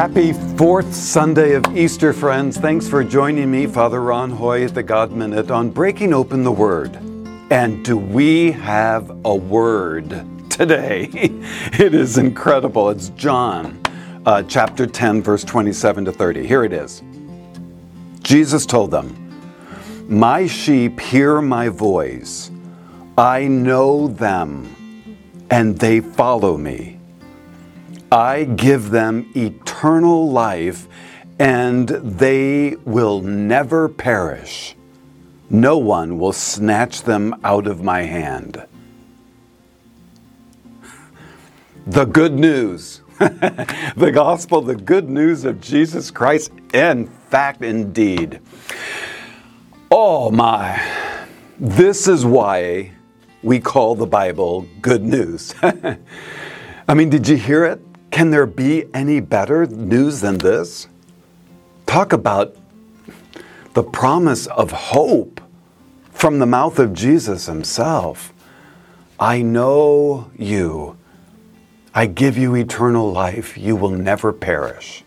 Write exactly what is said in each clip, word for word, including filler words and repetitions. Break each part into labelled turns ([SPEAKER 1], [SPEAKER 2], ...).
[SPEAKER 1] Happy fourth Sunday of Easter, friends. Thanks for joining me, Father Ron Hoy at the God Minute, on Breaking Open the Word. And do we have a word today? It is incredible. It's John uh, chapter ten, verse twenty-seven to thirty. Here it is. Jesus told them, "My sheep hear my voice. I know them, and they follow me. I give them eternal life, and they will never perish. No one will snatch them out of my hand." The good news. The gospel, the good news of Jesus Christ, in fact, indeed. Oh my. This is why we call the Bible good news. I mean, did you hear it? Can there be any better news than this? Talk about the promise of hope from the mouth of Jesus himself. I know you. I give you eternal life. You will never perish.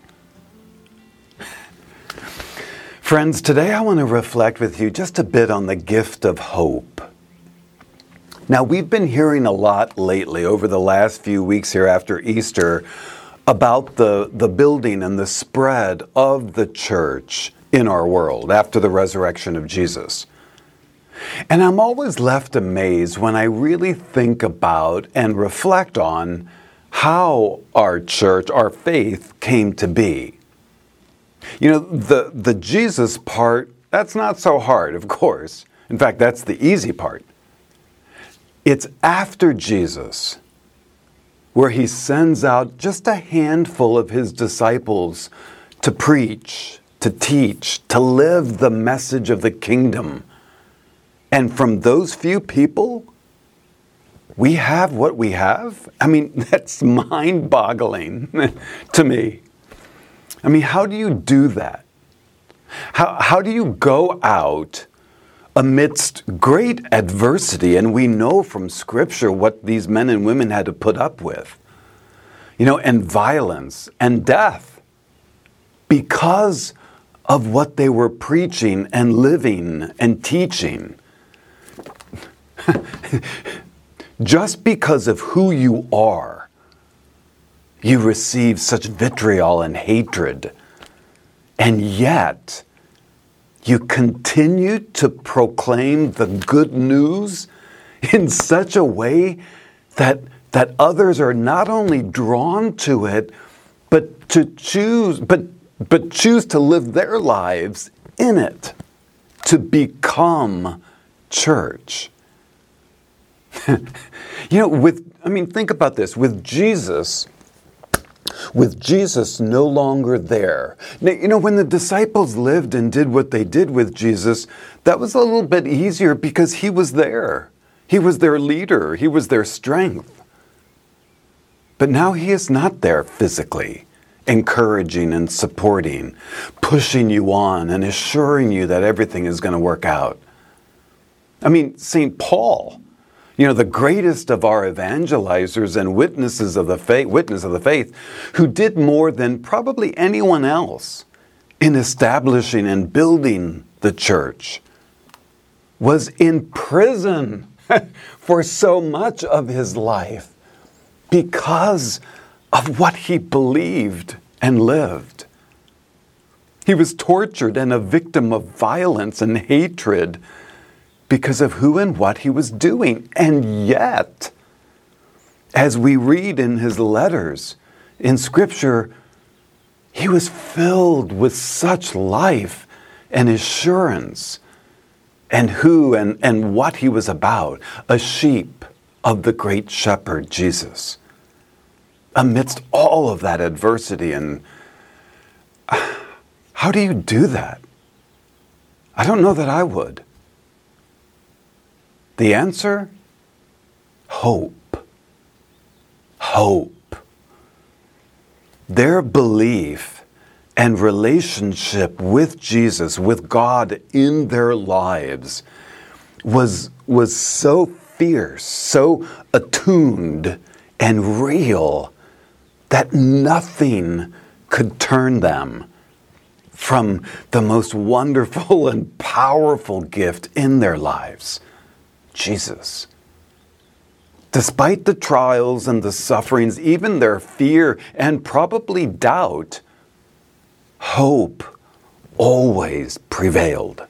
[SPEAKER 1] Friends, today I want to reflect with you just a bit on the gift of hope. Now, we've been hearing a lot lately over the last few weeks here after Easter about the, the building and the spread of the church in our world after the resurrection of Jesus. And I'm always left amazed when I really think about and reflect on how our church, our faith, came to be. You know, the, the Jesus part, that's not so hard, of course. In fact, that's the easy part. It's after Jesus where he sends out just a handful of his disciples to preach, to teach, to live the message of the kingdom. And from those few people, we have what we have? I mean, that's mind-boggling to me. I mean, how do you do that? How, how do you go out amidst great adversity, and we know from Scripture what these men and women had to put up with, you know, and violence and death because of what they were preaching and living and teaching. Just because of who you are, you receive such vitriol and hatred, and yet you continue to proclaim the good news in such a way that, that others are not only drawn to it, but to choose, but, but choose to live their lives in it, to become church. You know, with, I mean, think about this. With Jesus, With Jesus no longer there. Now, you know, when the disciples lived and did what they did with Jesus, that was a little bit easier because he was there. He was their leader. He was their strength. But now he is not there physically, encouraging and supporting, pushing you on and assuring you that everything is going to work out. I mean, Saint Paul, you know, the greatest of our evangelizers and witnesses of the faith, witness of the faith, who did more than probably anyone else in establishing and building the church, was in prison for so much of his life because of what he believed and lived. He was tortured and a victim of violence and hatred because of who and what he was doing. And yet, as we read in his letters in Scripture, he was filled with such life and assurance and who and, and what he was about, a sheep of the great shepherd, Jesus. Amidst all of that adversity, and how do you do that? I don't know that I would. The answer? Hope. Hope. Their belief and relationship with Jesus, with God in their lives, was, was so fierce, so attuned and real that nothing could turn them from the most wonderful and powerful gift in their lives, Jesus. Despite the trials and the sufferings, even their fear and probably doubt, hope always prevailed.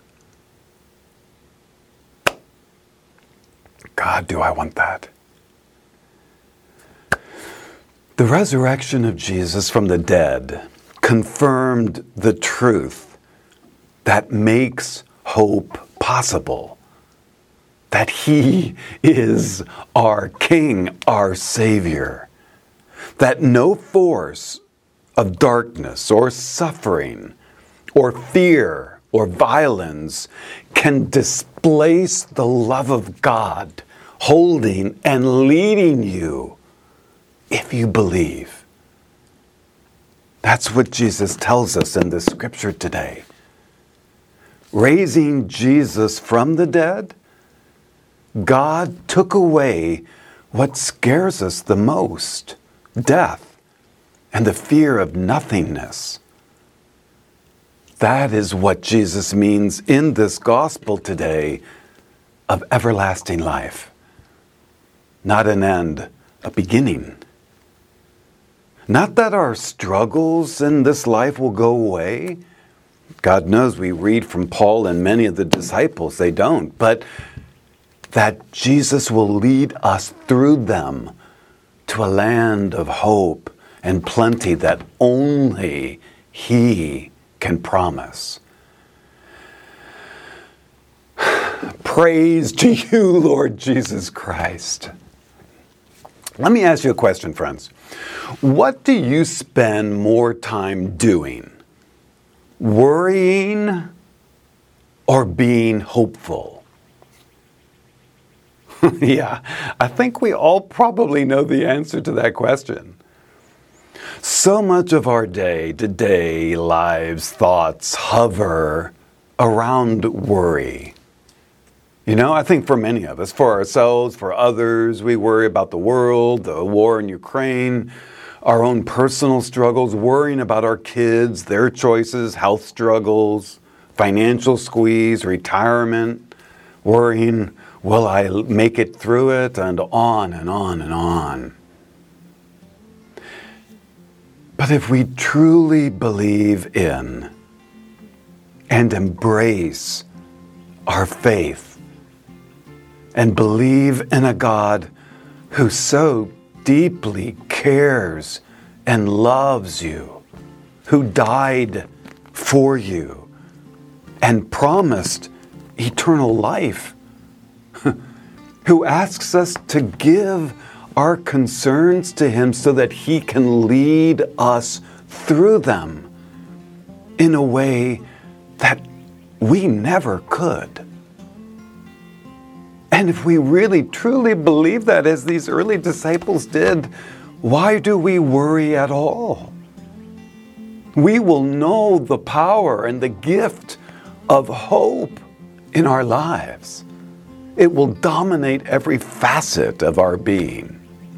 [SPEAKER 1] God, do I want that? The resurrection of Jesus from the dead confirmed the truth that makes hope possible. That He is our King, our Savior. That no force of darkness or suffering or fear or violence can displace the love of God holding and leading you if you believe. That's what Jesus tells us in the scripture today. Raising Jesus from the dead, God took away what scares us the most, death and the fear of nothingness. That is what Jesus means in this gospel today of everlasting life. Not an end, a beginning. Not that our struggles in this life will go away. God knows we read from Paul and many of the disciples, they don't. But that Jesus will lead us through them to a land of hope and plenty that only He can promise. Praise to you, Lord Jesus Christ. Let me ask you a question, friends. What do you spend more time doing? Worrying or being hopeful? Yeah, I think we all probably know the answer to that question. So much of our day-to-day lives, thoughts hover around worry. You know, I think for many of us, for ourselves, for others, we worry about the world, the war in Ukraine, our own personal struggles, worrying about our kids, their choices, health struggles, financial squeeze, retirement, worrying, will I make it through it, and on and on and on. But if we truly believe in and embrace our faith and believe in a God who so deeply cares and loves you, who died for you and promised eternal life, who asks us to give our concerns to Him so that He can lead us through them in a way that we never could. And if we really truly believe that, as these early disciples did, why do we worry at all? We will know the power and the gift of hope in our lives. It will dominate every facet of our being.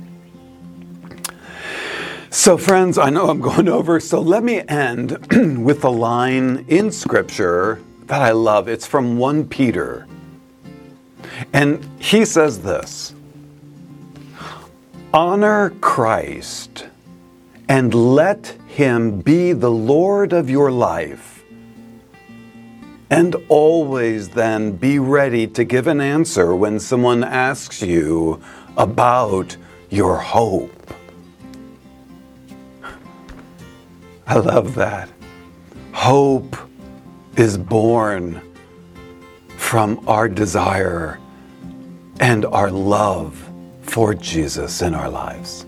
[SPEAKER 1] So friends, I know I'm going over, so let me end with a line in Scripture that I love. It's from First Peter. And he says this: honor Christ and let Him be the Lord of your life. And always then be ready to give an answer when someone asks you about your hope. I love that. Hope is born from our desire and our love for Jesus in our lives.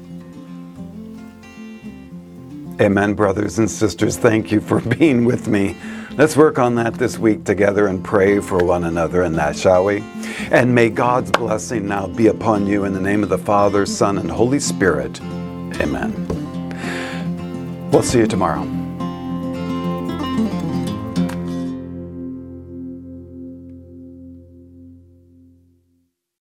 [SPEAKER 1] Amen, brothers and sisters. Thank you for being with me. Let's work on that this week together and pray for one another in that, shall we? And may God's blessing now be upon you in the name of the Father, Son, and Holy Spirit. Amen. We'll see you tomorrow.